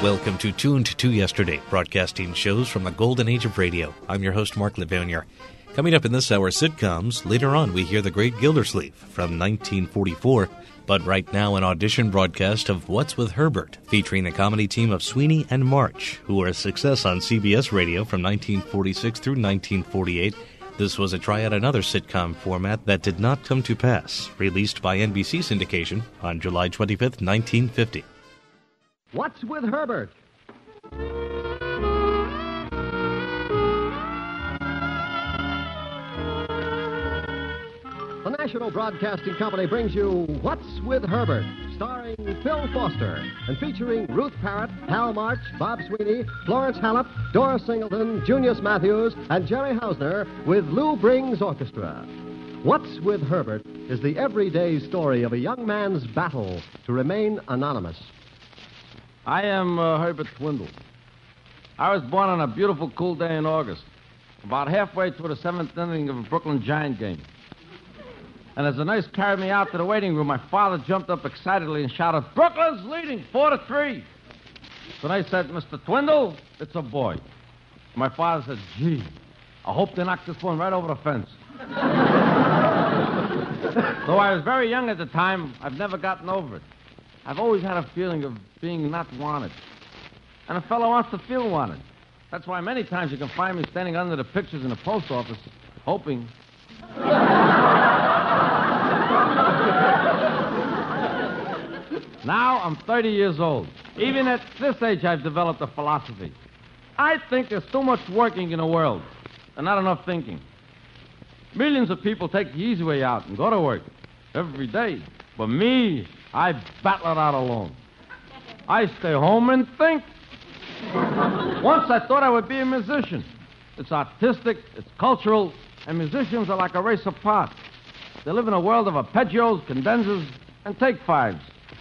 Welcome to Tuned to Yesterday, broadcasting shows from the golden age of radio. I'm your host, Mark Levanier. Coming up in this hour, sitcoms. Later on, we hear The Great Gildersleeve from 1944. But right now, an audition broadcast of What's with Herbert, featuring the comedy team of Sweeney and March, who were a success on CBS radio from 1946 through 1948. This was a try at another sitcom format that did not come to pass, released by NBC syndication on July 25th, 1950. What's with Herbert? The National Broadcasting Company brings you What's with Herbert, starring Phil Foster and featuring Ruth Parrott, Hal March, Bob Sweeney, Florence Hallett, Dora Singleton, Junius Matthews, and Jerry Hausner with Lou Brings Orchestra. What's with Herbert is the everyday story of a young man's battle to remain anonymous. I am Herbert Twindle. I was born on a beautiful, cool day in August, about halfway through the seventh inning of a Brooklyn Giant game. And as the nurse carried me out to the waiting room, my father jumped up excitedly and shouted, "Brooklyn's leading 4-3. So they said, "Mr. Twindle, it's a boy." My father said, "Gee, I hope they knock this one right over the fence." Though I was very young at the time, I've never gotten over it. I've always had a feeling of being not wanted. And a fellow wants to feel wanted. That's why many times you can find me standing under the pictures in the post office, hoping. Now I'm 30 years old. Even at this age, I've developed a philosophy. I think there's too much working in the world and not enough thinking. Millions of people take the easy way out and go to work every day. But me, I battle it out alone. I stay home and think. Once I thought I would be a musician. It's artistic, it's cultural, and musicians are like a race apart. They live in a world of arpeggios, condensers, and take-fives.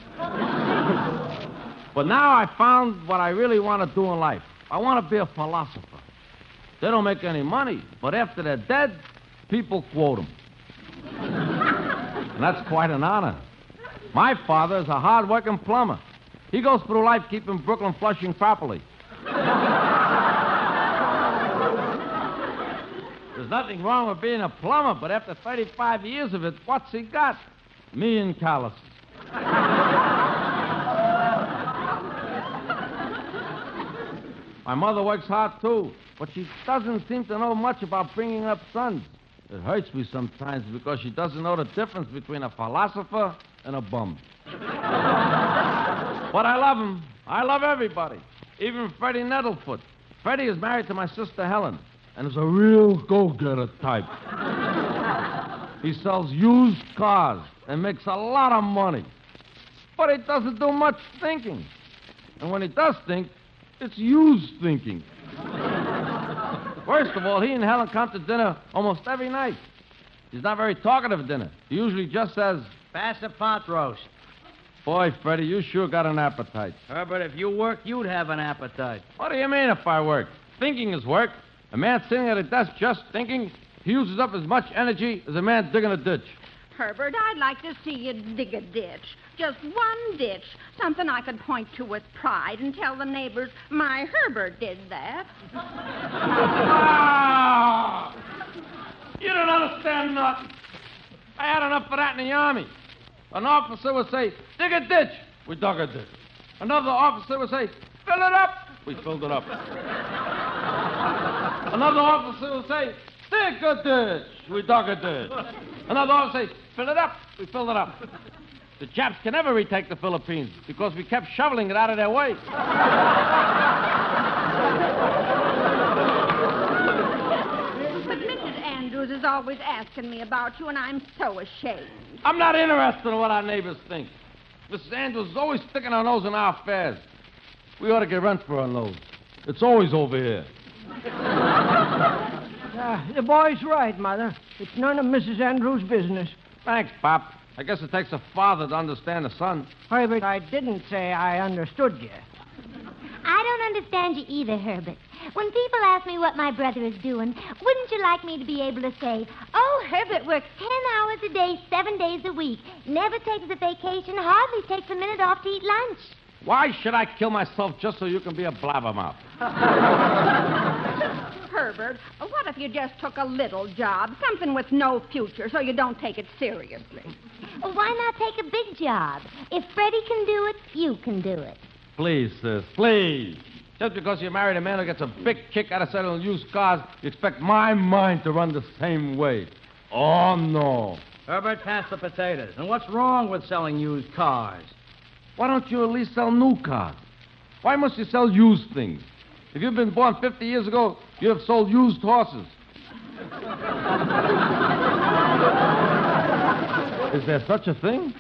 But now I found what I really want to do in life. I want to be a philosopher. They don't make any money, but after they're dead, people quote them. And that's quite an honor. My father is a hard-working plumber. He goes through life keeping Brooklyn flushing properly. There's nothing wrong with being a plumber, but after 35 years of it, what's he got? Me and calluses. My mother works hard, too, but she doesn't seem to know much about bringing up sons. It hurts me sometimes because she doesn't know the difference between a philosopher and a bum. But I love him. I love everybody, even Freddie Nettlefoot. Freddie is married to my sister Helen and is a real go-getter type. He sells used cars and makes a lot of money. But he doesn't do much thinking. And when he does think, it's used thinking. First of all, he and Helen come to dinner almost every night. He's not very talkative at dinner. He usually just says, "Pass the pot roast." "Boy, Freddie, you sure got an appetite." Herbert, if you work, you'd have an appetite. What do you mean if I work? Thinking is work. A man sitting at a desk just thinking, he uses up as much energy as a man digging a ditch. Herbert, I'd like to see you dig a ditch. Just one ditch. Something I could point to with pride and tell the neighbors, "My Herbert did that." Ah! You don't understand nothing. I had enough of that in the Army. An officer would say, "Dig a ditch." We dug a ditch. Another officer would say, "Fill it up." We filled it up. Another officer would say, "Dig a ditch." We dug a ditch. Another officer would say, "Fill it up." We filled it up. The Japs can never retake the Philippines because we kept shoveling it out of their way. But Mrs. Andrews is always asking me about you, and I'm so ashamed. I'm not interested in what our neighbors think. Mrs. Andrews is always sticking her nose in our affairs. We ought to get rent for our nose. It's always over here. The boy's right, Mother. It's none of Mrs. Andrews' business. Thanks, Pop. I guess it takes a father to understand a son. Herbert, I didn't say I understood you. I don't understand you either, Herbert. When people ask me what my brother is doing, wouldn't you like me to be able to say, "Oh, Herbert works 10 hours a day, 7 days a week, never takes a vacation, hardly takes a minute off to eat lunch"? Why should I kill myself just so you can be a blabbermouth? Herbert, what if you just took a little job, something with no future, so you don't take it seriously? Well, why not take a big job? If Freddie can do it, you can do it. Please, sis, please. Just because you married a man who gets a big kick out of selling used cars, you expect my mind to run the same way. Oh, no. Herbert, pass the potatoes. And what's wrong with selling used cars? Why don't you at least sell new cars? Why must you sell used things? If you'd been born 50 years ago, you'd have sold used horses. Is there such a thing?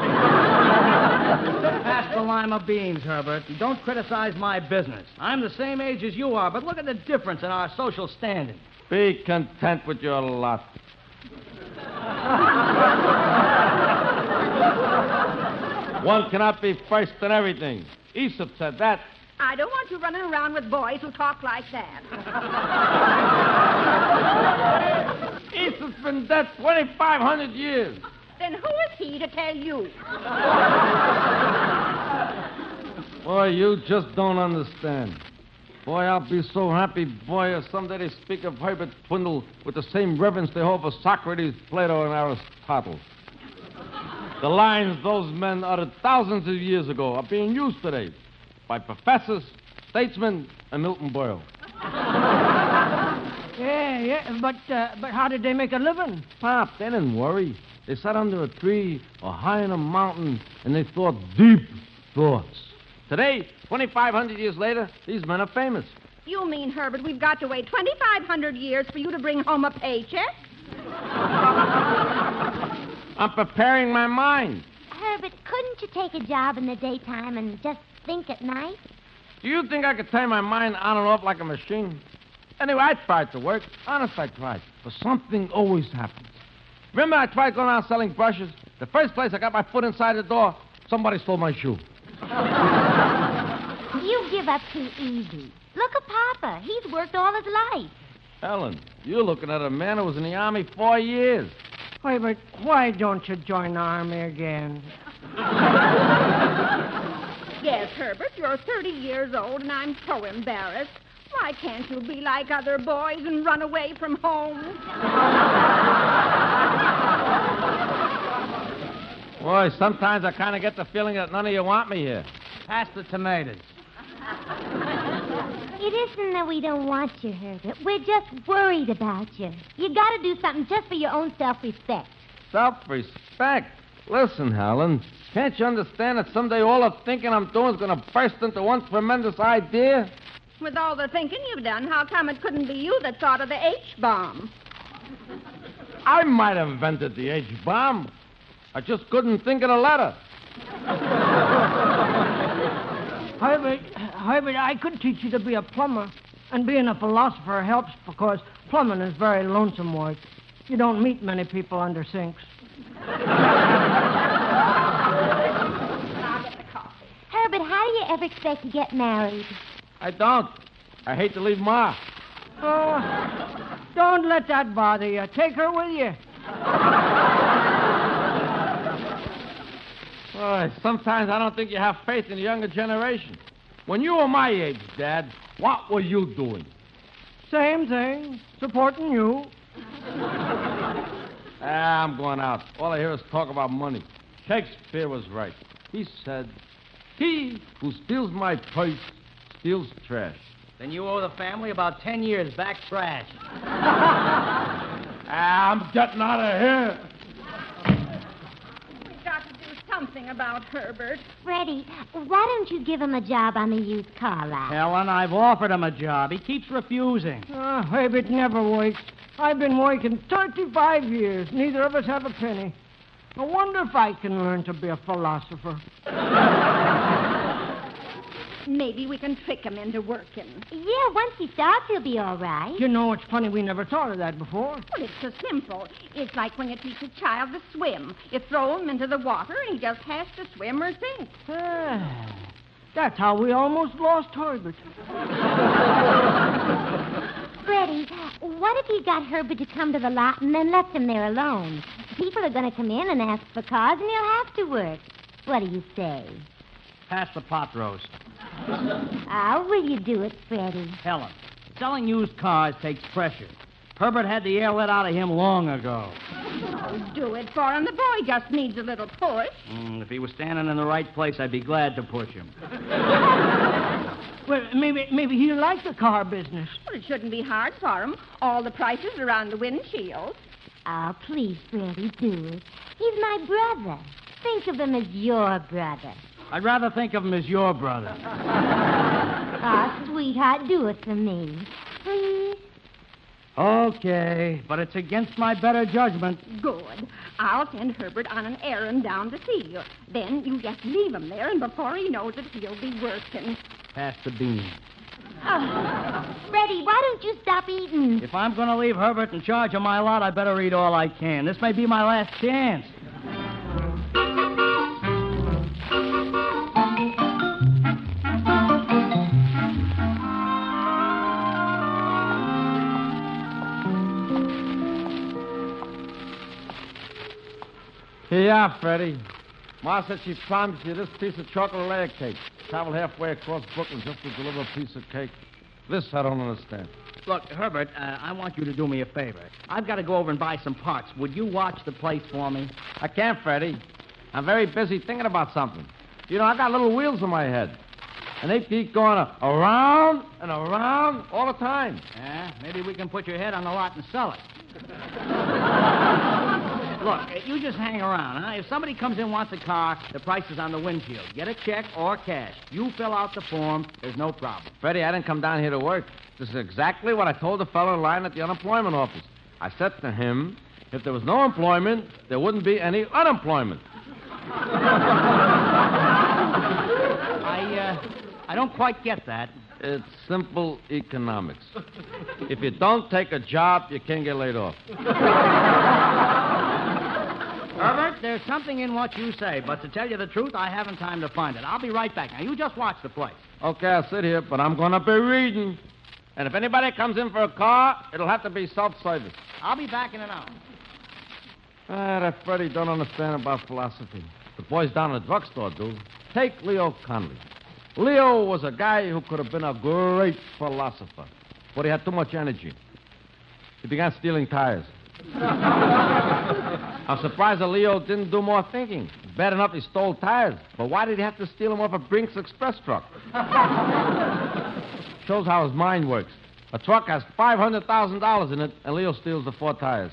Pass the lima beans, Herbert. Don't criticize my business. I'm the same age as you are, but look at the difference in our social standing. Be content with your lot. One cannot be first in everything. Aesop said that. I don't want you running around with boys who talk like that. Aesop's been dead 2,500 years. Then who is he to tell you? Boy, you just don't understand. Boy, I'll be so happy, boy, if someday they speak of Herbert Twindle with the same reverence they hold for Socrates, Plato, and Aristotle. The lines those men uttered thousands of years ago are being used today by professors, statesmen, and Milton Berle. Yeah, but how did they make a living? Pop, they didn't worry. They sat under a tree or high in a mountain, and they thought deep thoughts. Today, 2,500 years later, these men are famous. You mean, Herbert, we've got to wait 2,500 years for you to bring home a paycheck? I'm preparing my mind. Herbert, couldn't you take a job in the daytime and just think at night? Do you think I could turn my mind on and off like a machine? Anyway, I tried to work. Honest, I tried. But something always happens. Remember I tried going around selling brushes? The first place I got my foot inside the door, somebody stole my shoe. You give up too easy. Look at Papa. He's worked all his life. Ellen, you're looking at a man who was in the Army 4 years. Herbert, why don't you join the Army again? Yes, Herbert, you're 30 years old, and I'm so embarrassed. Why can't you be like other boys and run away from home? Boy, sometimes I kind of get the feeling that none of you want me here. Pass the tomatoes. It isn't that we don't want you, Herbert. We're just worried about you. You got to do something just for your own self-respect. Self-respect? Listen, Helen, can't you understand that someday all the thinking I'm doing is going to burst into one tremendous idea? With all the thinking you've done, how come it couldn't be you that thought of the H-bomb? I might have invented the H-bomb. I just couldn't think of the letter. Herbert, I could teach you to be a plumber. And being a philosopher helps because plumbing is very lonesome work. You don't meet many people under sinks. Herbert, how do you ever expect to get married? I don't. I hate to leave Ma. Oh, don't let that bother you. Take her with you. Boy, sometimes I don't think you have faith in the younger generation. When you were my age, Dad, what were you doing? Same thing. Supporting you. I'm going out. All I hear is talk about money. Shakespeare was right. He said, "He who steals my purse steals trash." Then you owe the family about 10 years back trash. I'm getting out of here. We've got to do something about Herbert. Freddie, why don't you give him a job on the used car lot? Helen, I've offered him a job. He keeps refusing. Herbert never works. I've been working 35 years. Neither of us have a penny. I wonder if I can learn to be a philosopher. Maybe we can trick him into working. Yeah, once he starts, he'll be all right. You know, it's funny we never thought of that before. Well, it's so simple. It's like when you teach a child to swim. You throw him into the water, and he just has to swim or sink. That's how we almost lost Herbert. Freddie, what if you got Herbert to come to the lot and then left him there alone? People are going to come in and ask for cars, and he'll have to work. What do you say? pass the pot roast. How will you do it, Freddie? Helen, selling used cars takes pressure. Herbert had the air let out of him long ago. Do it for him. The boy just needs a little push. If he was standing in the right place, I'd be glad to push him. Well, maybe he'll like the car business. Well, it shouldn't be hard for him. All the prices are on the windshield. Oh, please, Freddie, do it. He's my brother. Think of him as your brother. I'd rather think of him as your brother. Oh, sweetheart, do it for me. Please? Okay, but it's against my better judgment. Good. I'll send Herbert on an errand down to see you. Then you just leave him there, and before he knows it, he'll be working. Pass the beans. Oh, Freddie, why don't you stop eating? If I'm going to leave Herbert in charge of my lot, I better eat all I can. This may be my last chance. Here you are, Freddie. Ma said she promised you this piece of chocolate layer cake. Travel halfway across Brooklyn just to deliver a piece of cake. This I don't understand. Look, Herbert, I want you to do me a favor. I've got to go over and buy some parts. Would you watch the place for me? I can't, Freddie. I'm very busy thinking about something. You know, I got little wheels in my head. And they keep going around and around all the time. Yeah, maybe we can put your head on the lot and sell it. Look, you just hang around, huh? If somebody comes in and wants a car, the price is on the windshield. Get a check or cash. You fill out the form. There's no problem. Freddie, I didn't come down here to work. This is exactly what I told the fellow in line at the unemployment office. I said to him, if there was no employment, there wouldn't be any unemployment. I don't quite get that. It's simple economics. If you don't take a job, you can't get laid off. Herbert, there's something in what you say, but to tell you the truth, I haven't time to find it. I'll be right back. Now, you just watch the place. Okay, I'll sit here, but I'm going to be reading. And if anybody comes in for a car, it'll have to be self-service. I'll be back in an hour. That Freddie don't understand about philosophy. The boys down at the drugstore do. Take Leo Conley. Leo was a guy who could have been a great philosopher, but he had too much energy. He began stealing tires. I'm surprised that Leo didn't do more thinking. Bad enough he stole tires, but why did he have to steal them off a Brinks Express truck? Shows how his mind works. A truck has $500,000 in it, and Leo steals the 4 tires.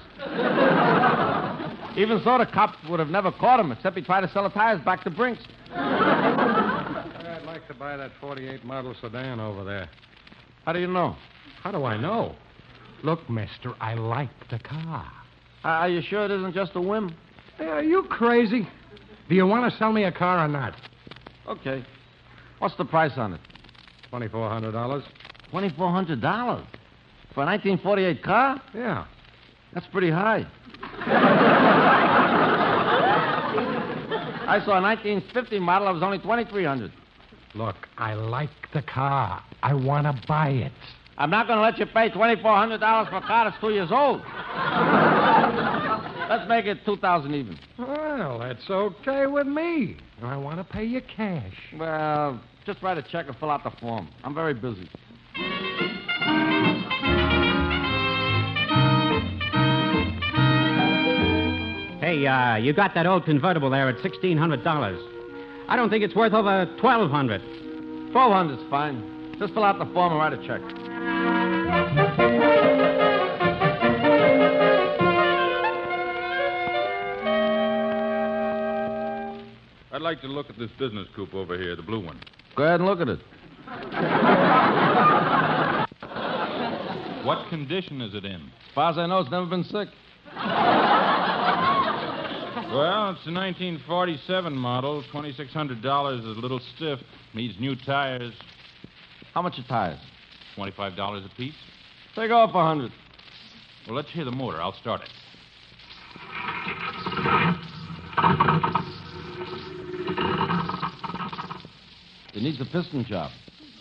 Even so, the cops would have never caught him, except he tried to sell the tires back to Brinks. I'd like to buy that 48 model sedan over there. How do you know? How do I know? Look, mister, I like the car. Are you sure it isn't just a whim? Hey, are you crazy? Do you want to sell me a car or not? Okay. What's the price on it? $2,400. $2,400? For a 1948 car? Yeah. That's pretty high. I saw a 1950 model that was only $2,300. Look, I like the car. I want to buy it. I'm not going to let you pay $2,400 for a car that's 2 years old. Let's make it $2,000 even. Well, that's okay with me. I want to pay you cash. Well, just write a check and fill out the form. I'm very busy. Hey, you got that old convertible there at $1,600. I don't think it's worth over $1,200. $1,200's fine. Just fill out the form and write a check. I'd like to look at this business coupe over here, the blue one. Go ahead and look at it. What condition is it in? As far as I know, it's never been sick. Well, it's a 1947 model. $2,600 is a little stiff. Needs new tires. How much are tires? $25 a piece. Take off $100. Well, let's hear the motor. I'll start it. It needs a piston job.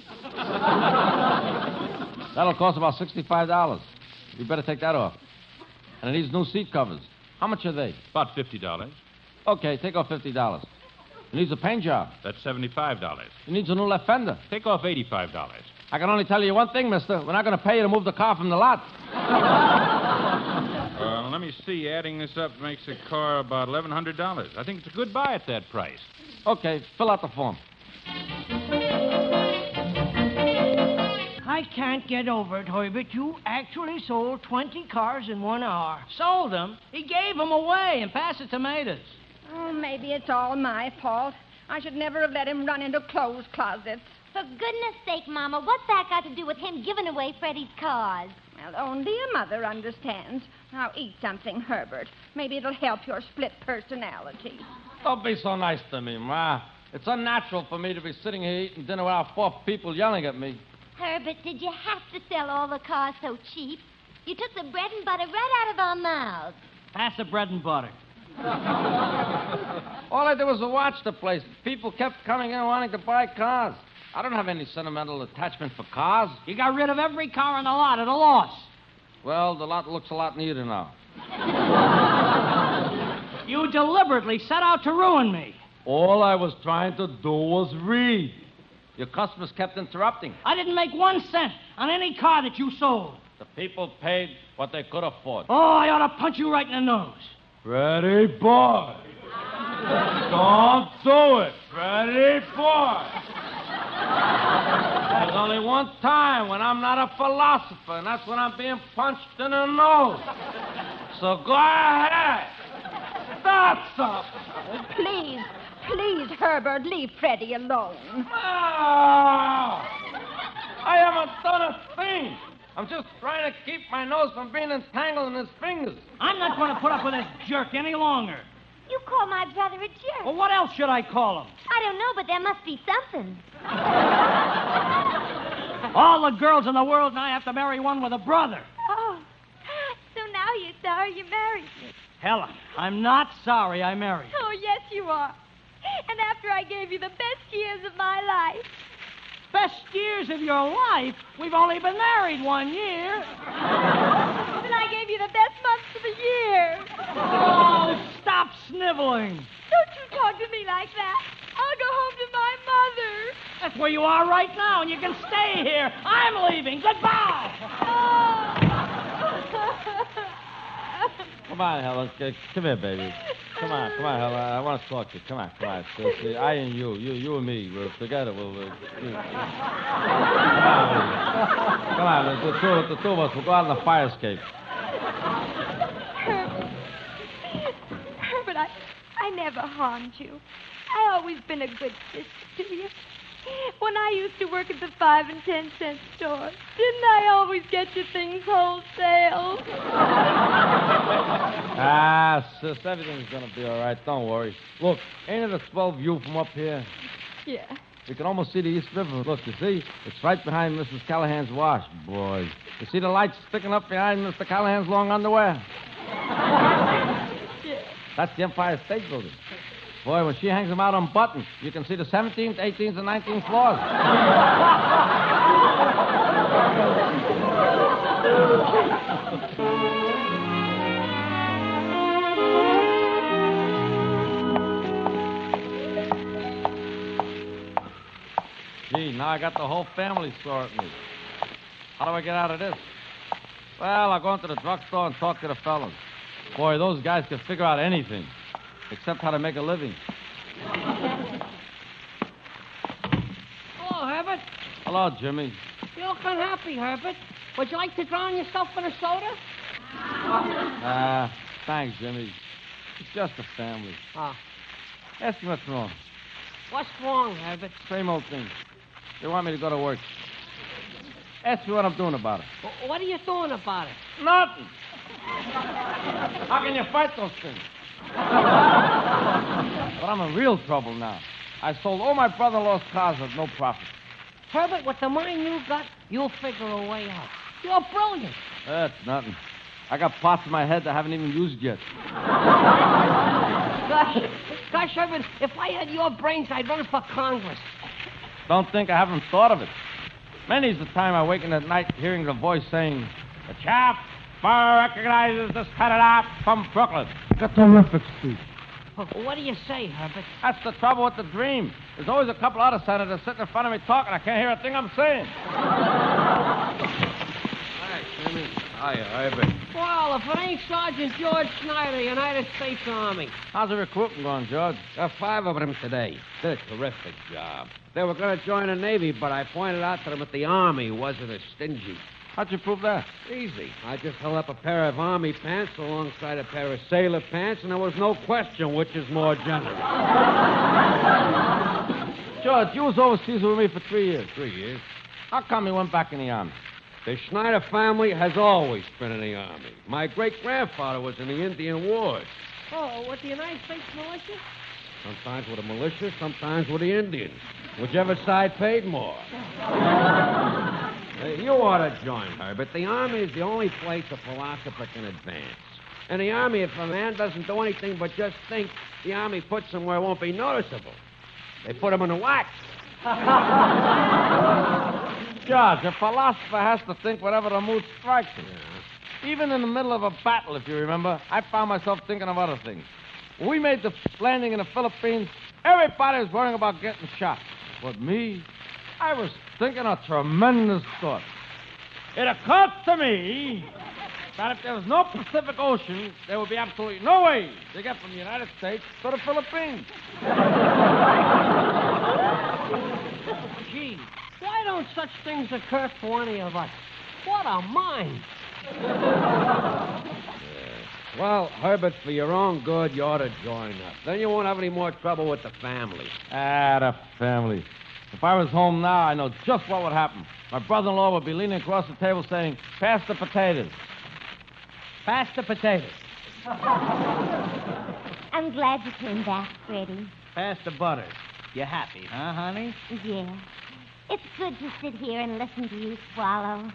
That'll cost about $65. You better take that off. And it needs new seat covers. How much are they? About $50. Okay, take off $50. He needs a paint job. That's $75. He needs a new left fender. Take off $85. I can only tell you one thing, mister. We're not going to pay you to move the car from the lot. Let me see. Adding this up makes the car about $1,100. I think it's a good buy at that price. Okay, fill out the form. I can't get over it, Herbert. You actually sold 20 cars in 1 hour. Sold them? He gave them away and passed the tomatoes. Oh, maybe it's all my fault. I should never have let him run into clothes closets. For goodness sake, Mama, what's that got to do with him giving away Freddie's cars? Well, only a mother understands. Now, eat something, Herbert. Maybe it'll help your split personality. Don't be so nice to me, Ma. It's unnatural for me to be sitting here eating dinner without 4 people yelling at me. Herbert, did you have to sell all the cars so cheap? You took the bread and butter right out of our mouths. Pass the bread and butter. All I did was watch the place. People kept coming in wanting to buy cars. I don't have any sentimental attachment for cars. You got rid of every car in the lot at a loss. Well, the lot looks a lot neater now. You deliberately set out to ruin me. All I was trying to do was read. Your customers kept interrupting. I didn't make 1 cent on any car that you sold. The people paid what they could afford. Oh, I ought to punch you right in the nose. Freddie boy. Don't do it, Freddie boy. There's only one time when I'm not a philosopher, and that's when I'm being punched in the nose. So go ahead. Start something. Please, Herbert, leave Freddie alone. No! I haven't done a thing. I'm just trying to keep my nose from being entangled in his fingers. I'm not going to put up with this jerk any longer. You call my brother a jerk. Well, what else should I call him? I don't know, but there must be something. All the girls in the world now have to marry one with a brother. Oh, so now you're sorry you married me. Helen, I'm not sorry I married. Oh, yes, you are. And after I gave you the best years of my life. Best years of your life? We've only been married 1 year. Then I gave you the best months of the year. Oh, stop sniveling. Don't you talk to me like that. I'll go home to my mother. That's where you are right now, and you can stay here. I'm leaving. Goodbye. Come on, Helen. Come here, baby. Come on, Helen. I want to talk to you. Come on. See, I and you and me, we're together. Come on. The two of us. We'll go out on the fire escape. Herbert, I never harmed you. I always been a good sister to you. When I used to work at the 5 and 10 cent store, didn't I always get you things wholesale? Sis, everything's gonna be all right. Don't worry. Look, ain't it a swell view from up here? Yeah. We can almost see the East River. Look, you see? It's right behind Mrs. Callahan's wash, boy. You see the lights sticking up behind Mr. Callahan's long underwear? Yeah. That's the Empire State Building. Boy, when she hangs them out on buttons, you can see the 17th, 18th, and 19th floors. Gee, now I got the whole family sore at me. How do I get out of this? Well, I'll go into the drugstore and talk to the fellas. Boy, those guys can figure out anything, except how to make a living. Hello, Herbert. Hello, Jimmy. You look unhappy, Herbert. Would you like to drown yourself in a soda? Thanks, Jimmy. It's just a family. Oh. Ask me what's wrong. What's wrong, Herbert? Same old thing. They want me to go to work. Ask me what I'm doing about it. What are you doing about it? Nothing. How can you fight those things? But I'm in real trouble now. I sold all my brother-in-law's cars at no profit. Herbert, with the money you got, you'll figure a way out. You're brilliant. That's nothing. I got parts of my head that I haven't even used yet. Gosh, Herbert, if I had your brains, I'd run for Congress. Don't think I haven't thought of it. Many's the time I waken at night hearing the voice saying, "The chap recognizes this candidate from Brooklyn." A terrific speech. What do you say, Herbert? That's the trouble with the dream. There's always a couple other senators sitting in front of me talking. I can't hear a thing I'm saying. Hi, Jimmy. Hiya, Herbert. Well, if it ain't Sergeant George Snyder, United States Army. How's the recruiting going, George? Got 5 of them today. Did a terrific job. They were going to join the Navy, but I pointed out to them that the Army wasn't as stingy. How'd you prove that? Easy. I just held up a pair of Army pants alongside a pair of sailor pants, and there was no question which is more generous. George, you was overseas with me for 3 years. 3 years. How come you went back in the Army? The Schneider family has always been in the Army. My great-grandfather was in the Indian Wars. Oh, with the United States militia? Sometimes with the militia, sometimes with the Indians. Whichever side paid more. You ought to join, Herbert. The Army is the only place a philosopher can advance. In the Army, if a man doesn't do anything but just think, the Army puts him where it won't be noticeable. They put him in the wax. George, a philosopher has to think whatever the mood strikes him. Yeah. Even in the middle of a battle, if you remember, I found myself thinking of other things. When we made the landing in the Philippines, everybody was worrying about getting shot. But me, I was thinking a tremendous thought. It occurred to me that if there was no Pacific Ocean, there would be absolutely no way to get from the United States to the Philippines. Gee, why don't such things occur to any of us? What a mind. Well, Herbert, for your own good, you ought to join up. Then you won't have any more trouble with the family. The family. If I was home now, I know just what would happen. My brother-in-law would be leaning across the table saying, "Pass the potatoes." Pass the potatoes. I'm glad you came back, Freddie. Pass the butter. You happy, huh, honey? Yeah. It's good to sit here and listen to you swallow.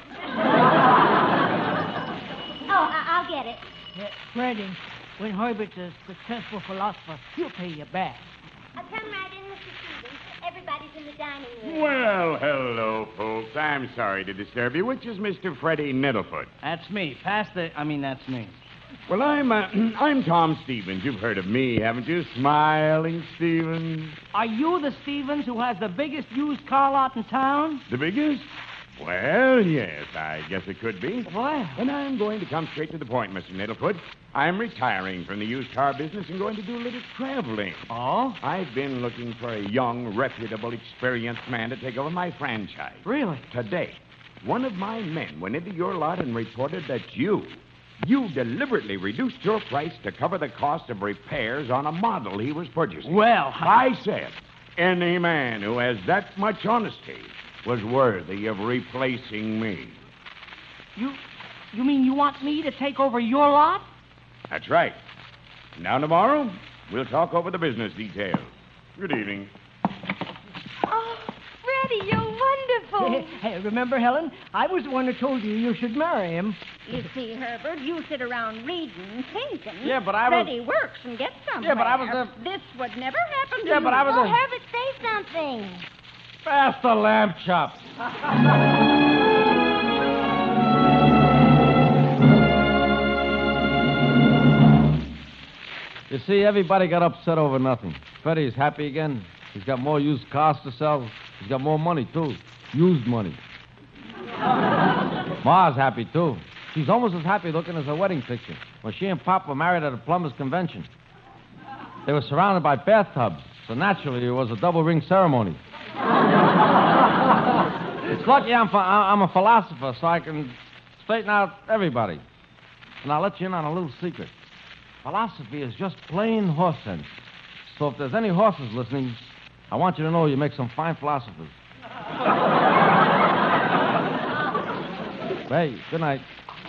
I'll get it. Freddie, when Herbert's a successful philosopher, he'll pay you back. Come right in, Mr. Stevens. Everybody's in the dining room. Well, hello, folks. I'm sorry to disturb you. Which is Mr. Freddie Middlefoot? That's me. That's me. Well, I'm Tom Stevens. You've heard of me, haven't you? Smiling Stevens. Are you the Stevens who has the biggest used car lot in town? The biggest? Well, yes, I guess it could be. Well. And I'm going to come straight to the point, Mr. Middlefoot. I'm retiring from the used car business and going to do a little traveling. Oh? I've been looking for a young, reputable, experienced man to take over my franchise. Really? Today, one of my men went into your lot and reported that you deliberately reduced your price to cover the cost of repairs on a model he was purchasing. Well, I said any man who has that much honesty was worthy of replacing me. You mean you want me to take over your lot? That's right. Now, tomorrow, we'll talk over the business details. Good evening. Oh, Freddie, you're wonderful. Hey, remember, Helen? I was the one who told you should marry him. You see, Herbert, you sit around reading and thinking. Yeah, but I was... Freddie works and gets somewhere. Yeah, but I was This would never happen to Yeah, you. but I was Herbert, say something. Pass the lamb chops. You see, everybody got upset over nothing. Freddie's happy again. He's got more used cars to sell. He's got more money, too. Used money. Ma's happy, too. She's almost as happy looking as her wedding picture. When she and Pop were married at a plumber's convention. They were surrounded by bathtubs, so naturally it was a double-ring ceremony. It's lucky I'm a philosopher, so I can straighten out everybody. And I'll let you in on a little secret. Philosophy is just plain horse sense. So if there's any horses listening, I want you to know you make some fine philosophers. Hey, good night.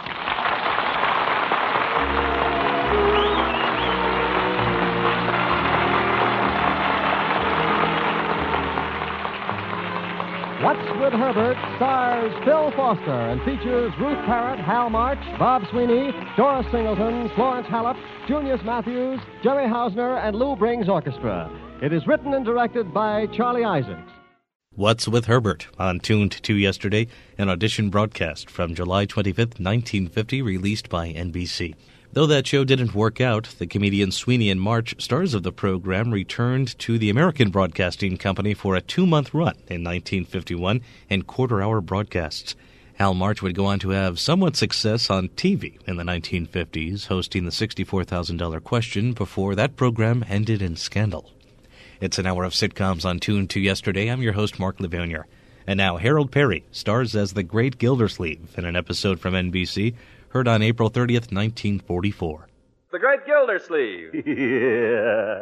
What's with Herbert stars Phil Foster and features Ruth Parrott, Hal March, Bob Sweeney, Doris Singleton, Florence Hallop, Junius Matthews, Jerry Hausner, and Lou Brings Orchestra. It is written and directed by Charlie Isaacs. What's with Herbert on Tuned to Yesterday, an audition broadcast from July 25th, 1950, released by NBC. Though that show didn't work out, the comedians Sweeney and March, stars of the program, returned to the American Broadcasting Company for a 2-month run in 1951 in quarter-hour broadcasts. Hal March would go on to have somewhat success on TV in the 1950s, hosting the $64,000 Question before that program ended in scandal. It's an hour of sitcoms on Tune to Yesterday. I'm your host, Mark Livonia. And now Harold Perry stars as the Great Gildersleeve in an episode from NBC, heard on April 30th, 1944. The Great Gildersleeve. Yeah.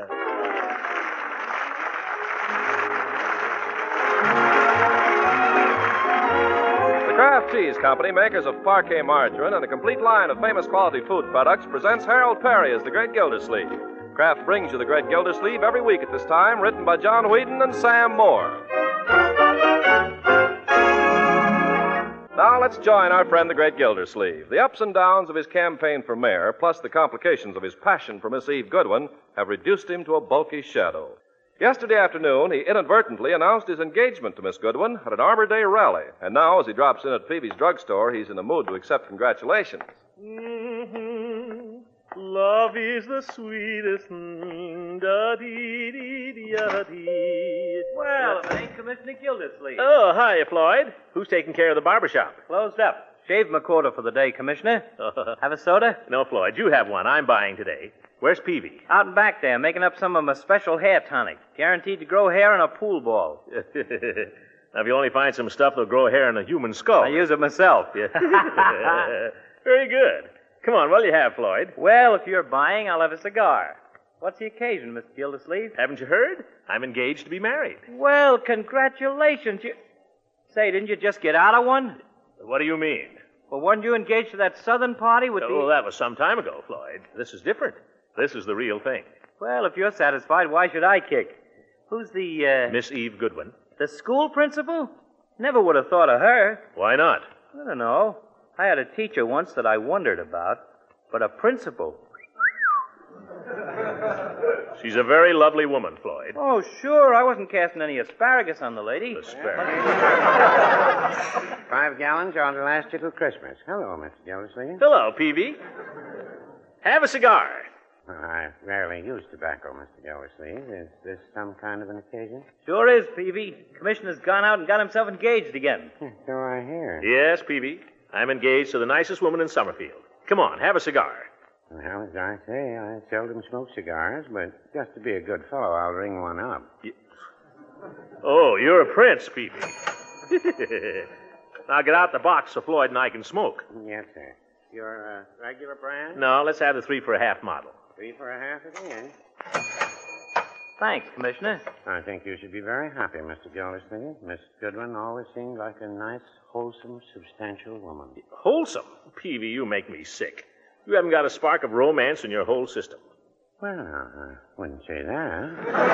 Kraft Cheese Company, makers of Parquet margarine and a complete line of famous quality food products, presents Harold Perry as the Great Gildersleeve. Kraft brings you the Great Gildersleeve every week at this time, written by John Whedon and Sam Moore. Now let's join our friend the Great Gildersleeve. The ups and downs of his campaign for mayor, plus the complications of his passion for Miss Eve Goodwin, have reduced him to a bulky shadow. Yesterday afternoon, he inadvertently announced his engagement to Miss Goodwin at an Arbor Day rally. And now, as he drops in at Phoebe's drugstore, he's in the mood to accept congratulations. Mm-hmm. Love is the sweetest. Da-dee-dee-dee-da-dee. Well, if it ain't Commissioner Gildersleeve. Oh, hiya, Floyd. Who's taking care of the barber shop? Closed up. Shaved my quota for the day, Commissioner. Have a soda? No, Floyd, you have one. I'm buying today. Where's Peavy? Out and back there, making up some of my special hair tonic. Guaranteed to grow hair in a pool ball. Now, if you only find some stuff that'll grow hair in a human skull. I use it myself. Very good. Come on, what'll you have, Floyd? Well, if you're buying, I'll have a cigar. What's the occasion, Mr. Gildersleeve? Haven't you heard? I'm engaged to be married. Well, congratulations. Say, didn't you just get out of one? What do you mean? Well, weren't you engaged to that Southern party with Oh, that was some time ago, Floyd. This is different. This is the real thing. Well, if you're satisfied, why should I kick? Who's the, Miss Eve Goodwin. The school principal? Never would have thought of her. Why not? I don't know. I had a teacher once that I wondered about, but a principal. She's a very lovely woman, Floyd. Oh, sure. I wasn't casting any asparagus on the lady. Asparagus. 5 gallons ought to last you till Christmas. Hello, Mr. Gildersleeve. Hello, Peavy. Have a cigar. Well, I rarely use tobacco, Mr. Gildersleeve. Is this some kind of an occasion? Sure is, Peavy. Commissioner's gone out and got himself engaged again. So I hear. Yes, Peavy. I'm engaged to the nicest woman in Summerfield. Come on, have a cigar. Well, as I say, I seldom smoke cigars, but just to be a good fellow, I'll ring one up. Oh, you're a prince, Peavy. Now get out the box so Floyd and I can smoke. Yes, sir. Your regular brand? No, let's have the 3 for a half model. 3 for a half again. Thanks, Commissioner. I think you should be very happy, Mr. Gildersleeve. Miss Goodwin always seemed like a nice, wholesome, substantial woman. Wholesome? Peavy, you make me sick. You haven't got a spark of romance in your whole system. Well, I wouldn't say that.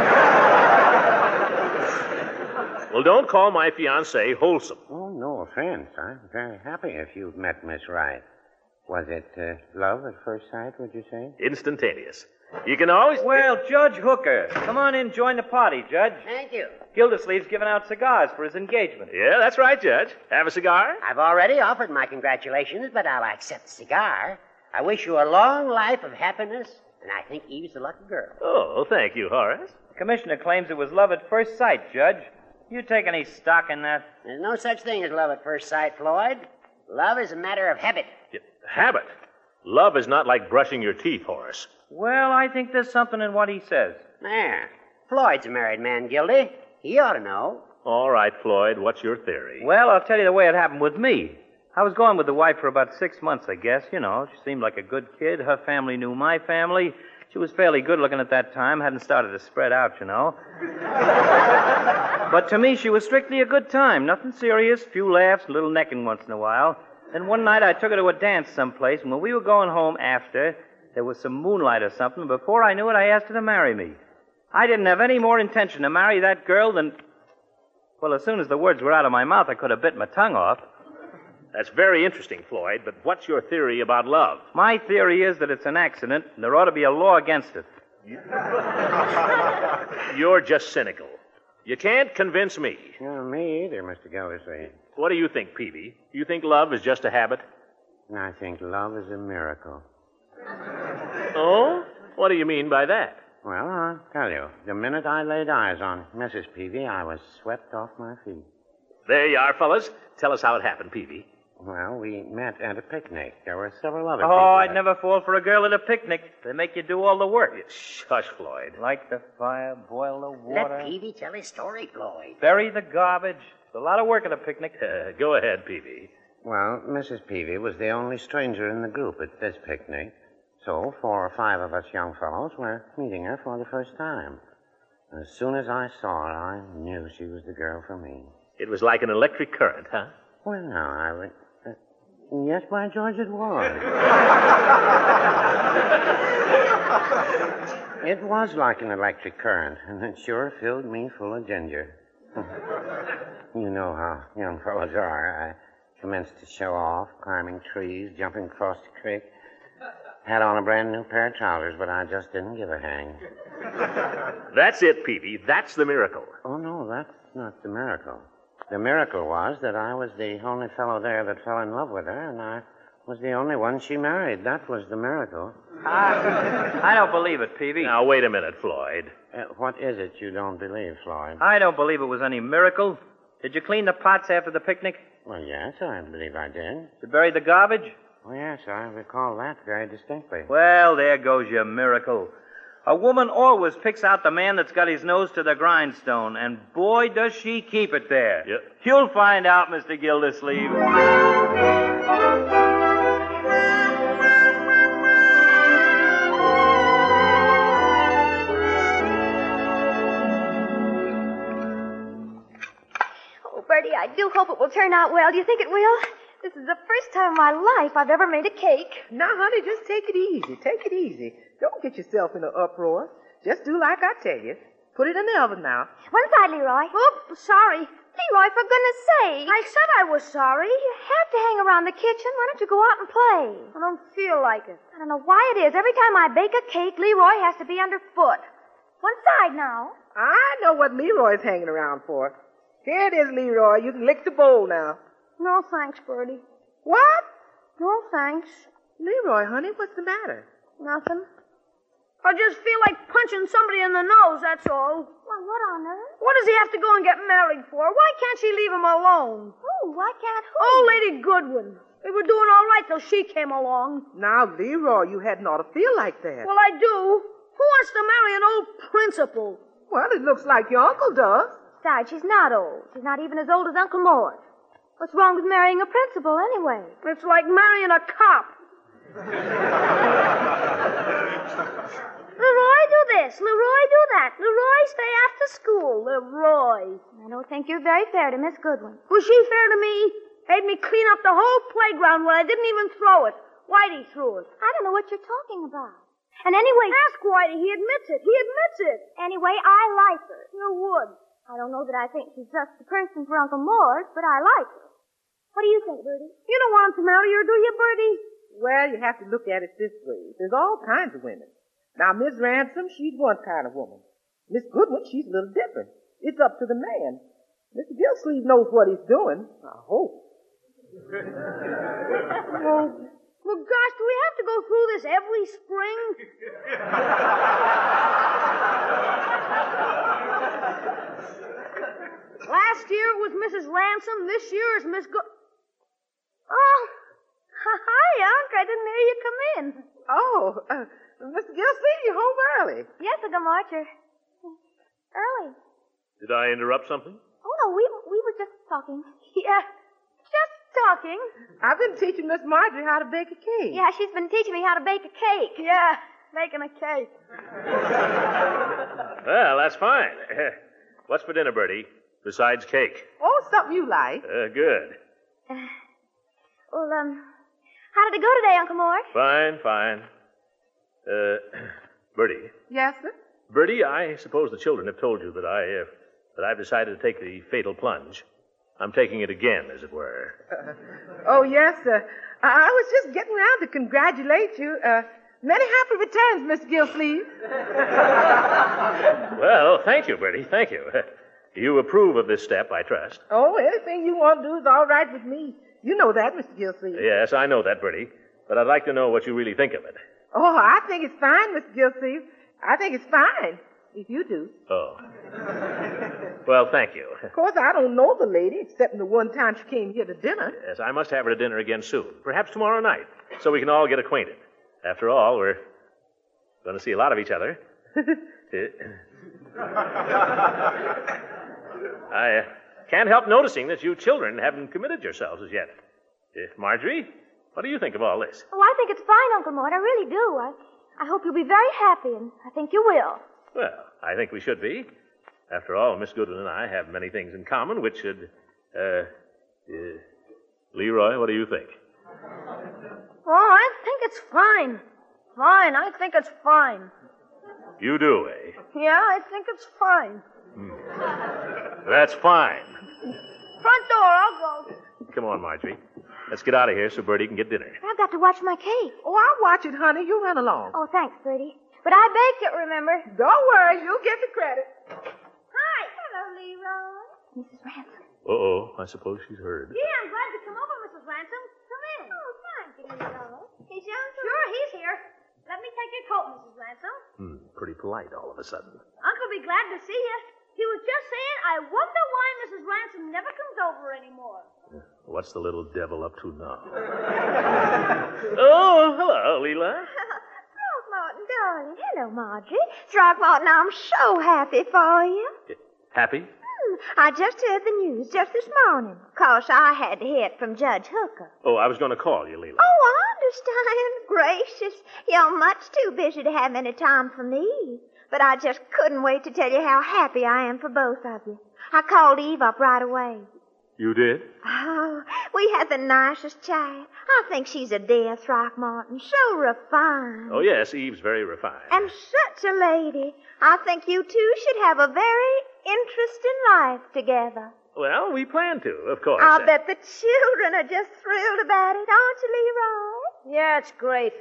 Well, don't call my fiancée wholesome. Oh, no offense. I'm very happy if you've met Miss Wright. Was it love at first sight, would you say? Instantaneous. You can always... Well, Judge Hooker, come on in, join the party, Judge. Thank you. Gildersleeve's giving out cigars for his engagement. Yeah, that's right, Judge. Have a cigar? I've already offered my congratulations, but I'll accept the cigar. I wish you a long life of happiness, and I think Eve's a lucky girl. Oh, thank you, Horace. The commissioner claims it was love at first sight, Judge. You take any stock in that? There's no such thing as love at first sight, Floyd. Love is a matter of habit. Habit? Love is not like brushing your teeth, Horace. Well, I think there's something in what he says. There. Floyd's a married man, Gildy. He ought to know. All right, Floyd, what's your theory? Well, I'll tell you the way it happened with me. I was going with the wife for about 6 months, I guess. You know, she seemed like a good kid. Her family knew my family. She was fairly good looking at that time. Hadn't started to spread out, you know. But to me, she was strictly a good time. Nothing serious, few laughs, a little necking once in a while. Then one night I took her to a dance someplace, and when we were going home after, there was some moonlight or something. Before I knew it, I asked her to marry me. I didn't have any more intention to marry that girl than... Well, as soon as the words were out of my mouth, I could have bit my tongue off. That's very interesting, Floyd, but what's your theory about love? My theory is that it's an accident, and there ought to be a law against it. You're just cynical. You can't convince me. No, me either, Mr. Gildersleeve. What do you think, Peavy? You think love is just a habit? I think love is a miracle. Oh? What do you mean by that? Well, I'll tell you. The minute I laid eyes on Mrs. Peavy, I was swept off my feet. There you are, fellas. Tell us how it happened, Peavy. Well, we met at a picnic. There were several other people. Oh, I'd never fall for a girl at a picnic. They make you do all the work. Shush, Floyd. Light the fire, boil the water. Let Peavy tell his story, Floyd. Bury the garbage. It's a lot of work at a picnic. Go ahead, Peavy. Well, Mrs. Peavy was the only stranger in the group at this picnic. So 4 or 5 of us young fellows were meeting her for the first time. As soon as I saw her, I knew she was the girl for me. It was like an electric current, huh? Well, no, I would... yes, by George, it was. It was like an electric current, and it sure filled me full of ginger. You know how young fellows are. I commenced to show off, climbing trees, jumping across the creek. Had on a brand new pair of trousers, but I just didn't give a hang. That's it, Peavy. That's the miracle. Oh, no, that's not the miracle. The miracle was that I was the only fellow there that fell in love with her, and I was the only one she married. That was the miracle. I don't believe it, Peavy. Now, wait a minute, Floyd. What is it you don't believe, Floyd? I don't believe it was any miracle. Did you clean the pots after the picnic? Well, yes, I believe I did. Did you bury the garbage? Oh, yes, I recall that very distinctly. Well, there goes your miracle. A woman always picks out the man that's got his nose to the grindstone, and boy, does she keep it there. Yep. You'll find out, Mr. Gildersleeve. Oh, Bertie, I do hope it will turn out well. Do you think it will? This is the first time in my life I've ever made a cake. Now, honey, just take it easy. Take it easy. Don't get yourself in an uproar. Just do like I tell you. Put it in the oven now. One side, Leroy. Oh, sorry. Leroy, for goodness sake. I said I was sorry. You have to hang around the kitchen. Why don't you go out and play? I don't feel like it. I don't know why it is. Every time I bake a cake, Leroy has to be underfoot. One side now. I know what Leroy's hanging around for. Here it is, Leroy. You can lick the bowl now. No, thanks, Bertie. What? No, thanks. Leroy, honey, what's the matter? Nothing. I just feel like punching somebody in the nose, that's all. Well, what on earth? What does he have to go and get married for? Why can't she leave him alone? Who? Why can't who? Oh, Lady Goodwin. We were doing all right till she came along. Now, Leroy, you hadn't ought to feel like that. Well, I do. Who wants to marry an old principal? Well, it looks like your uncle does. Besides, she's not old. She's not even as old as Uncle Mort. What's wrong with marrying a principal, anyway? It's like marrying a cop. Leroy, do this. Leroy, do that. Leroy, stay after school. Leroy. I don't think you're very fair to Miss Goodwin. Was she fair to me? Made me clean up the whole playground when I didn't even throw it. Whitey threw it. I don't know what you're talking about. And anyway... Ask Whitey. He admits it. He admits it. Anyway, I like her. You would. I don't know that I think she's just the person for Uncle Mort, but I like her. What do you think, Bertie? You don't want to marry her, do you, Bertie? Well, you have to look at it this way. There's all kinds of women. Now, Miss Ransom, she's one kind of woman. Miss Goodwin, she's a little different. It's up to the man. Mr. Gilsleeve knows what he's doing. I hope. Well, gosh, do we have to go through this every spring? Last year it was Mrs. Ransom. This year is Miss Oh, hi, Unc. I didn't hear you come in. Oh, Mr. Gilsleeve, you're home early. Yes, Uncle Marcher. Early. Did I interrupt something? Oh, no, we were just talking. Yeah, just talking. I've been teaching Miss Marjorie how to bake a cake. Yeah, she's been teaching me how to bake a cake. Yeah, making a cake. Well, that's fine. What's for dinner, Bertie, besides cake? Oh, something you like. Good. Well, how did it go today, Uncle Mort? Fine. Bertie. Yes, sir? Bertie, I suppose the children have told you that I've decided to take the fatal plunge. I'm taking it again, as it were. Oh, yes, sir. I was just getting around to congratulate you. Many happy returns, Mr. Gilsleeve. Well, thank you, Bertie. Thank you. You approve of this step, I trust. Oh, anything you want to do is all right with me. You know that, Mr. Gilsleeve. Yes, I know that, Bertie. But I'd like to know what you really think of it. Oh, I think it's fine, Mr. Gilsleeve. I think it's fine, if you do. Oh. Well, thank you. Of course, I don't know the lady, except the one time she came here to dinner. Yes, I must have her to dinner again soon. Perhaps tomorrow night, so we can all get acquainted. After all, we're going to see a lot of each other. I can't help noticing that you children haven't committed yourselves as yet. Marjorie, what do you think of all this? Oh, I think it's fine, Uncle Mort. I really do. I hope you'll be very happy, and I think you will. Well, I think we should be. After all, Miss Goodwin and I have many things in common which should... Leroy, what do you think? Oh, I think it's fine. Fine, I think it's fine. You do, eh? Yeah, I think it's fine. That's fine. Front door, I'll go. Come on, Marjorie. Let's get out of here so Bertie can get dinner. I've got to watch my cake. Oh, I'll watch it, honey. You run along. Oh, thanks, Bertie. But I baked it, remember? Don't worry. You'll get the credit. Hi. Hello, Leroy. Mrs. Ransom. Uh-oh. I suppose she's heard. Yeah, I'm glad to come over, Mrs. Ransom. Come in. Oh, thank you, Leroy. Is Uncle? Sure, he's here. Let me take your coat, Mrs. Ransom. Pretty polite all of a sudden. Uncle will be glad to see you. He was just saying, I wonder why Mrs. Ransom never comes over anymore. What's the little devil up to now? Oh, hello, Leela. Throckmorton, darling. Hello, Marjorie. Throckmorton, I'm so happy for you. Happy? I just heard the news just this morning. Of course, I had to hear it from Judge Hooker. Oh, I was going to call you, Leela. Oh, I understand. Gracious. You're much too busy to have any time for me. But I just couldn't wait to tell you how happy I am for both of you. I called Eve up right away. You did? Oh, we had the nicest chat. I think she's a dear, Throckmorton. So refined. Oh, yes, Eve's very refined. And such a lady. I think you two should have a very interesting life together. Well, we plan to, of course. I'll bet the children are just thrilled about it, aren't you, Leroy? Yeah, it's great.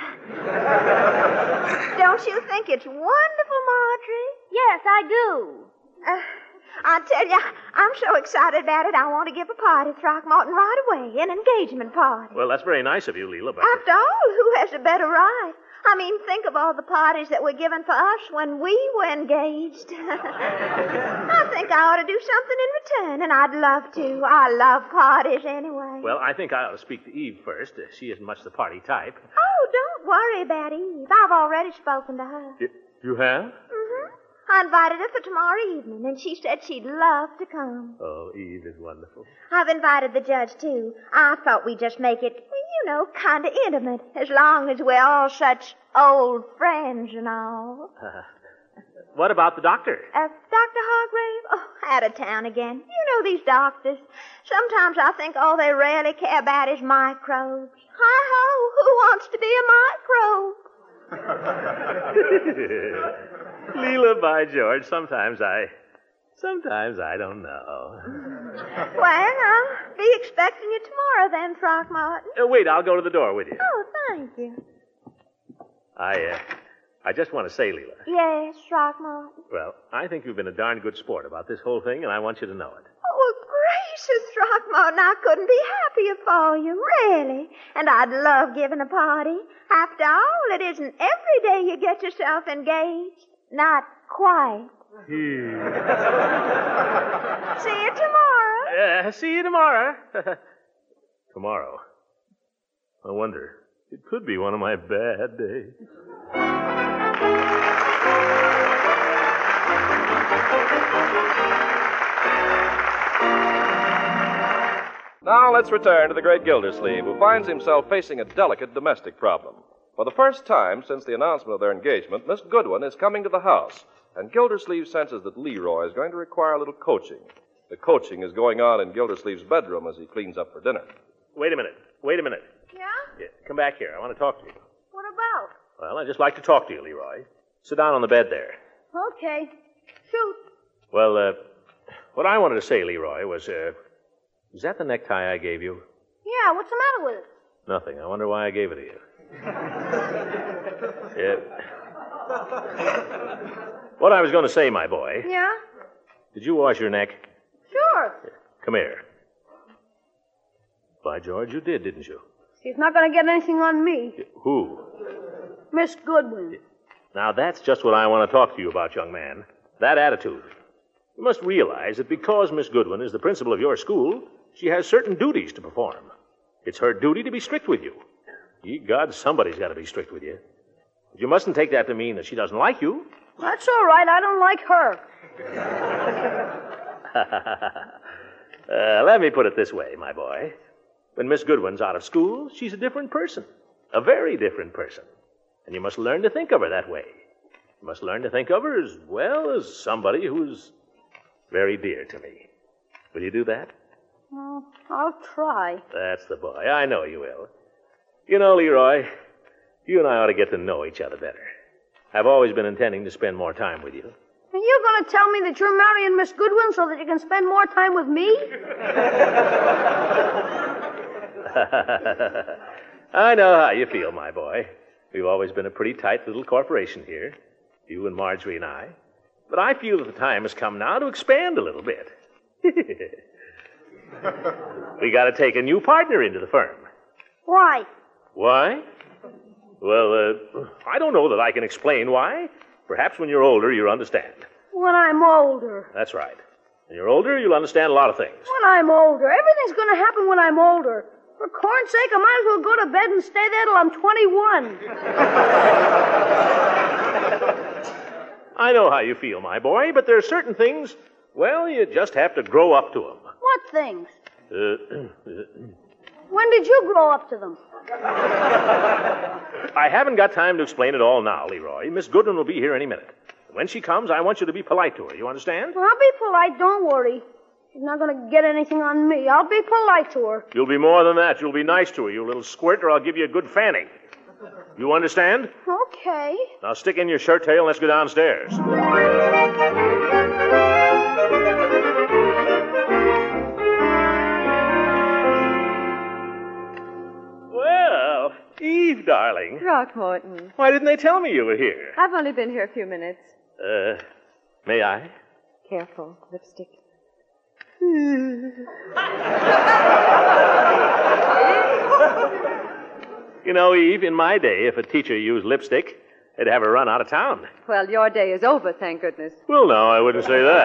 Don't you think it's wonderful, Marjorie? Yes, I do. I tell you, I'm so excited about it, I want to give a party, Throckmorton, right away, an engagement party. Well, that's very nice of you, Leela, but... After all, who has a better right? I mean, think of all the parties that were given for us when we were engaged. I think I ought to do something in return, and I'd love to. I love parties anyway. Well, I think I ought to speak to Eve first. She isn't much the party type. Oh, don't worry about Eve. I've already spoken to her. You have? Mm-hmm. I invited her for tomorrow evening, and she said she'd love to come. Oh, Eve is wonderful. I've invited the judge, too. I thought we'd just make it, kind of intimate, as long as we're all such old friends and all. What about the doctor? Dr. Hargrave? Oh, out of town again. You know these doctors. Sometimes I think all they really care about is microbes. Hi-ho, who wants to be a microbe? Leela, by George, sometimes I don't know. Well, I'll be expecting you tomorrow then, Throckmorton. Wait, I'll go to the door with you. Oh, thank you. I just want to say, Leela. Yes, Throckmorton. Well, I think you've been a darn good sport about this whole thing, and I want you to know it. Oh, gracious, Throckmorton, I couldn't be happier for you, really. And I'd love giving a party. After all, it isn't every day you get yourself engaged. Not quite. See you tomorrow. See you tomorrow. Tomorrow. I wonder. It could be one of my bad days. Now let's return to the great Gildersleeve, who finds himself facing a delicate domestic problem. For the first time since the announcement of their engagement, Miss Goodwin is coming to the house, and Gildersleeve senses that Leroy is going to require a little coaching. The coaching is going on in Gildersleeve's bedroom as he cleans up for dinner. Wait a minute. Yeah? Come back here. I want to talk to you. What about? Well, I'd just like to talk to you, Leroy. Sit down on the bed there. Okay. Shoot. Well, what I wanted to say, Leroy, was that the necktie I gave you? Yeah, what's the matter with it? Nothing. I wonder why I gave it to you. What I was going to say, my boy. Yeah? Did you wash your neck? Sure. Come here. By George, you did, didn't you? She's not going to get anything on me. Who? Miss Goodwin. Now, that's just what I want to talk to you about, young man. That attitude. You must realize that because Miss Goodwin is the principal of your school, she has certain duties to perform. It's her duty to be strict with you. Ye gods, somebody's got to be strict with you. But you mustn't take that to mean that she doesn't like you. That's all right. I don't like her. Let me put it this way, my boy. When Miss Goodwin's out of school, she's a different person. A very different person. And you must learn to think of her that way. You must learn to think of her as well as somebody who's very dear to me. Will you do that? Well, I'll try. That's the boy. I know you will. You know, Leroy, you and I ought to get to know each other better. I've always been intending to spend more time with you. Are you going to tell me that you're marrying Miss Goodwin so that you can spend more time with me? I know how you feel, my boy. We've always been a pretty tight little corporation here, you and Marjorie and I. But I feel that the time has come now to expand a little bit. We got to take a new partner into the firm. Why? Why? Well, I don't know that I can explain why. Perhaps when you're older, you'll understand. When I'm older. That's right. When you're older, you'll understand a lot of things. When I'm older. Everything's going to happen when I'm older. For corn's sake, I might as well go to bed and stay there till I'm 21. I know how you feel, my boy, but there are certain things, well, you just have to grow up to them. What things? When did you grow up to them? I haven't got time to explain it all now, Leroy. Miss Goodwin will be here any minute. When she comes, I want you to be polite to her. You understand? I'll be polite, don't worry. She's not going to get anything on me. I'll be polite to her. You'll be more than that. You'll be nice to her, you little squirt, or I'll give you a good fanning. You understand? Okay. Now stick in your shirt tail and let's go downstairs. Well, Eve, darling. Throckmorton. Why didn't they tell me you were here? I've only been here a few minutes. May I? Careful. Lipstick. You know, Eve, in my day, if a teacher used lipstick, they'd have her run out of town. Well, your day is over, thank goodness. Well, no, I wouldn't say that.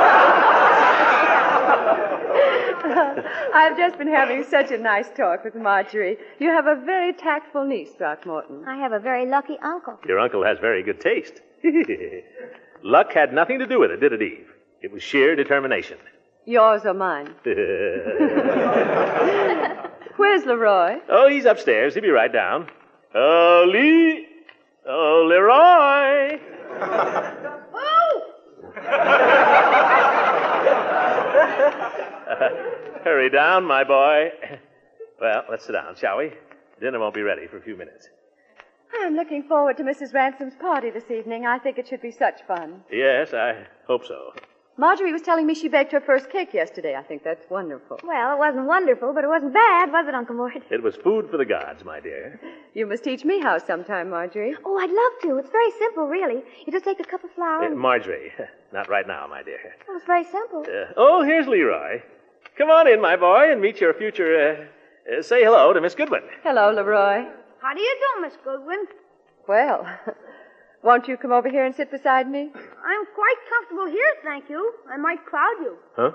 I've just been having such a nice talk with Marjorie. You have a very tactful niece, Throckmorton. I have a very lucky uncle. Your uncle has very good taste. Luck had nothing to do with it, did it, Eve? It was sheer determination. Yours or mine? Where's Leroy? Oh, he's upstairs. He'll be right down. Oh, Leroy! Hurry down, my boy. Well, let's sit down, shall we? Dinner won't be ready for a few minutes. I'm looking forward to Mrs. Ransom's party this evening. I think it should be such fun. Yes, I hope so. Marjorie was telling me she baked her first cake yesterday. I think that's wonderful. Well, it wasn't wonderful, but it wasn't bad, was it, Uncle Mort? It was food for the gods, my dear. You must teach me how sometime, Marjorie. Oh, I'd love to. It's very simple, really. You just take a cup of flour. Marjorie, not right now, my dear. Oh, it's very simple. Oh, here's Leroy. Come on in, my boy, and meet your future, say hello to Miss Goodwin. Hello, Leroy. How do you do, Miss Goodwin? Well, won't you come over here and sit beside me? I'm quite comfortable here, thank you. I might crowd you. Huh?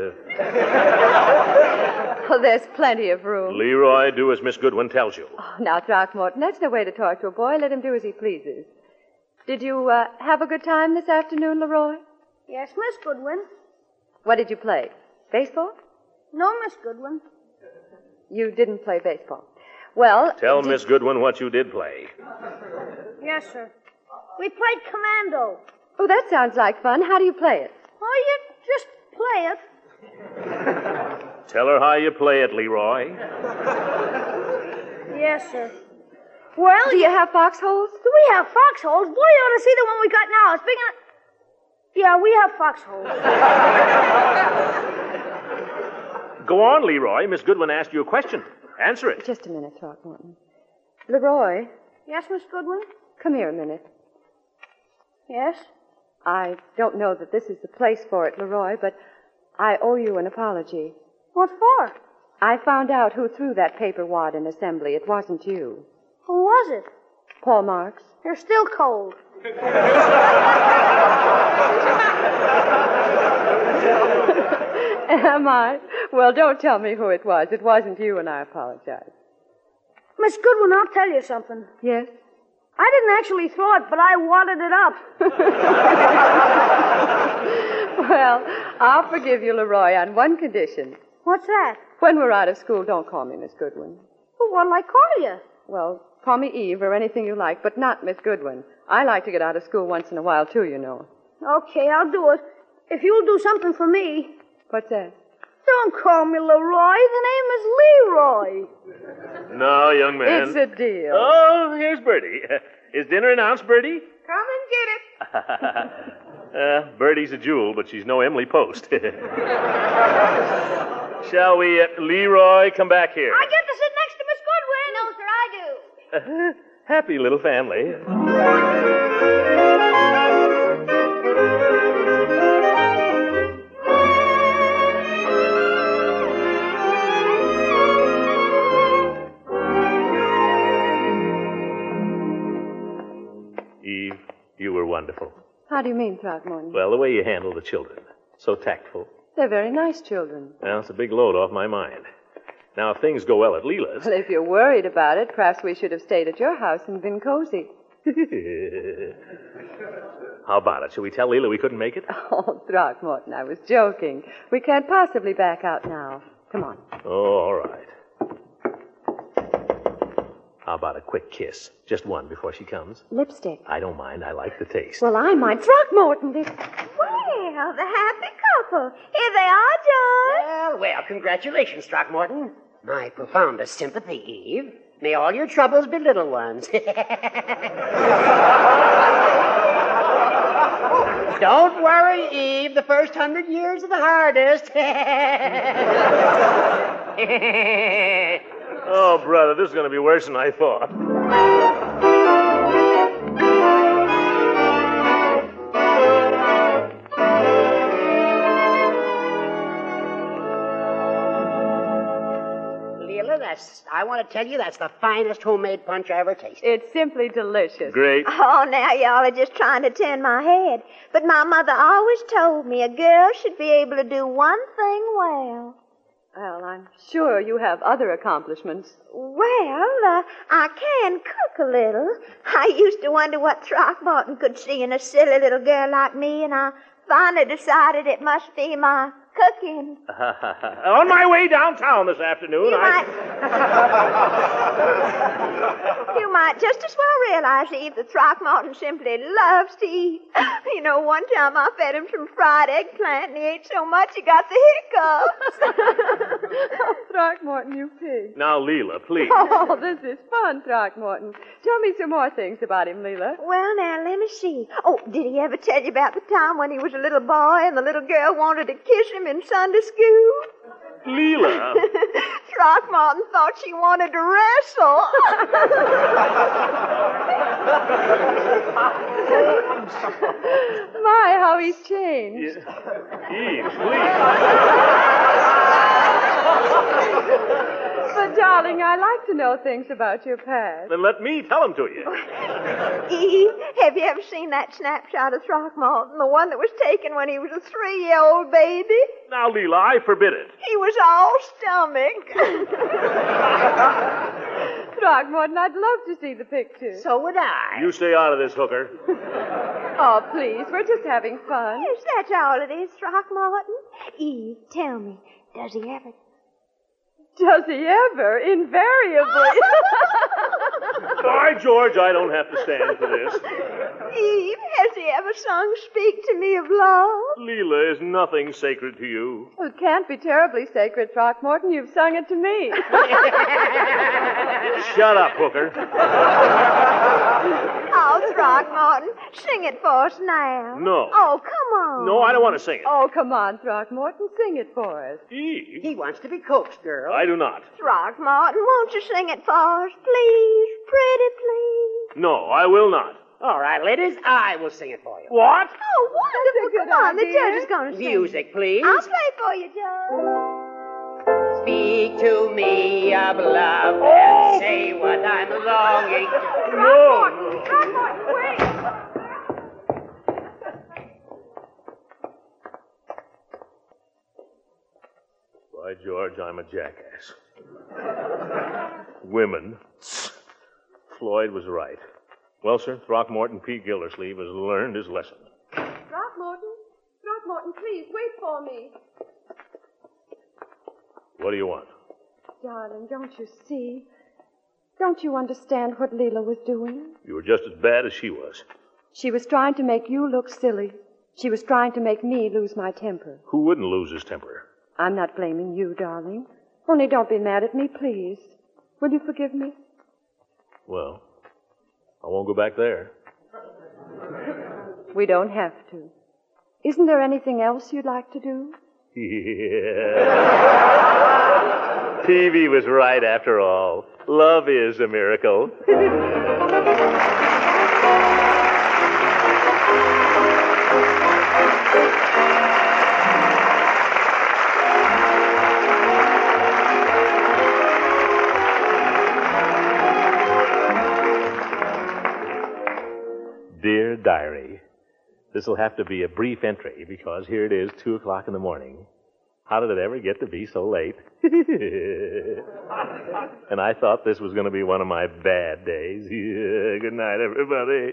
Oh, there's plenty of room. Leroy, do as Miss Goodwin tells you. Oh, now, Throckmorton, that's no way to talk to a boy. Let him do as he pleases. Did you have a good time this afternoon, Leroy? Yes, Miss Goodwin. What did you play? Baseball? No, Miss Goodwin. You didn't play baseball. Well... Tell Miss Goodwin what you did play. Yes, sir. We played commando. Oh, that sounds like fun. How do you play it? Oh, you just play it. Tell her how you play it, Leroy. Yes, sir. Well, do you have foxholes? Do we have foxholes? Boy, you ought to see the one we got now. Speaking of... Yeah, we have foxholes. Go on, Leroy. Miss Goodwin asked you a question. Answer it. Just a minute, Throckmorton. Leroy. Yes, Miss Goodwin? Come here a minute. Yes? I don't know that this is the place for it, Leroy, but I owe you an apology. What for? I found out who threw that paper wad in assembly. It wasn't you. Who was it? Paul Marks. You're still cold. Am I? Well, don't tell me who it was. It wasn't you, and I apologize. Miss Goodwin, I'll tell you something. Yes? I didn't actually throw it, but I wadded it up. Well, I'll forgive you, Leroy, on one condition. What's that? When we're out of school, don't call me Miss Goodwin. Well, what'll I call you? Well, call me Eve or anything you like, but not Miss Goodwin. I like to get out of school once in a while, too, you know. Okay, I'll do it. If you'll do something for me. What's that? Don't call me Leroy. The name is Leroy. No, young man. It's a deal. Oh, here's Bertie. Is dinner announced, Bertie? Come and get it. Bertie's a jewel, but she's no Emily Post. Shall we, Leroy, come back here? I get to sit next to Miss Goodwin. No, sir, I do. Happy little family. Eve, you were wonderful. How do you mean, Throckmorton? Well, the way you handle the children. So tactful. They're very nice children. Well, it's a big load off my mind. Now, if things go well at Leela's... Well, if you're worried about it, perhaps we should have stayed at your house and been cozy. How about it? Shall we tell Leela we couldn't make it? Oh, Throckmorton, I was joking. We can't possibly back out now. Come on. Oh, all right. How about a quick kiss? Just one before she comes. Lipstick. I don't mind. I like the taste. Well, I mind. Throckmorton, this... Well, the happy couple. Here they are, George. Well, congratulations, Throckmorton. My profoundest sympathy, Eve. May all your troubles be little ones. Don't worry, Eve. The first 100 years are the hardest. Oh, brother, this is going to be worse than I thought. I want to tell you, that's the finest homemade punch I ever tasted. It's simply delicious. Great. Oh, now y'all are just trying to turn my head. But my mother always told me a girl should be able to do one thing well. Well, I'm sure you have other accomplishments. Well, I can cook a little. I used to wonder what Throckmorton could see in a silly little girl like me, and I finally decided it must be my cooking. On my way downtown this afternoon, You might just as well realize, Eve, that Throckmorton simply loves to eat. You know, one time I fed him some fried eggplant, and he ate so much he got the hiccups. Oh, Throckmorton, you pig. Now, Leela, please. Oh, this is fun, Throckmorton. Tell me some more things about him, Leela. Well, now, let me see. Oh, did he ever tell you about the time when he was a little boy and the little girl wanted to kiss him in Sunday school? Leela. Throckmorton thought she wanted to wrestle. My, how he's changed. Eve, please. But, darling, I like to know things about your past. Then let me tell them to you. Eve, have you ever seen that snapshot of Throckmorton, the one that was taken when he was a 3-year-old baby? Now, Leela, I forbid it. He was all stomach. Throckmorton, I'd love to see the picture. So would I. You stay out of this, hooker. Oh, please, we're just having fun. Yes, that's all it is, Throckmorton. Eve, tell me, does he ever... Does he ever? Invariably. By George, I don't have to stand for this. Eve, has he ever sung Speak to Me of Love? Leela, is nothing sacred to you? Well, it can't be terribly sacred, Throckmorton. You've sung it to me. Shut up, hooker. Oh, Throckmorton, sing it for us now. No. Oh, come on. No, I don't want to sing it. Oh, come on, Throckmorton. Sing it for us. Eve. He wants to be coaxed, girl. I do not. Throckmorton, won't you sing it for us, please? Pretty, please. No, I will not. All right, ladies, I will sing it for you. What? Oh, wonderful. Come on, the judge is going to sing. Music, please. I'll play for you, Judge. Speak to me of love and say what I'm longing to. No. Throckmorton, wait. By George, I'm a jackass. Women. Floyd was right. Well, sir, Throckmorton P. Gildersleeve has learned his lesson. Throckmorton, please, wait for me. What do you want? Darling, don't you see? Don't you understand what Leela was doing? You were just as bad as she was. She was trying to make you look silly. She was trying to make me lose my temper. Who wouldn't lose his temper? I'm not blaming you, darling. Only don't be mad at me, please. Will you forgive me? Well, I won't go back there. We don't have to. Isn't there anything else you'd like to do? Yeah. TV was right after all. Love is a miracle. Dear Diary, this will have to be a brief entry because here it is, 2 o'clock in the morning. How did it ever get to be so late? And I thought this was going to be one of my bad days. Good night, everybody.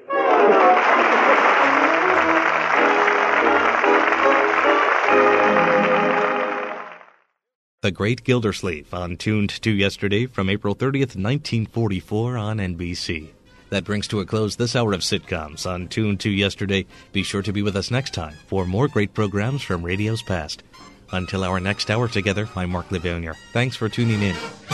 The Great Gildersleeve on Tuned to Yesterday from April 30th, 1944 on NBC. That brings to a close this hour of sitcoms on Tuned to Yesterday. Be sure to be with us next time for more great programs from radio's past. Until our next hour together, I'm Mark Levonier. Thanks for tuning in.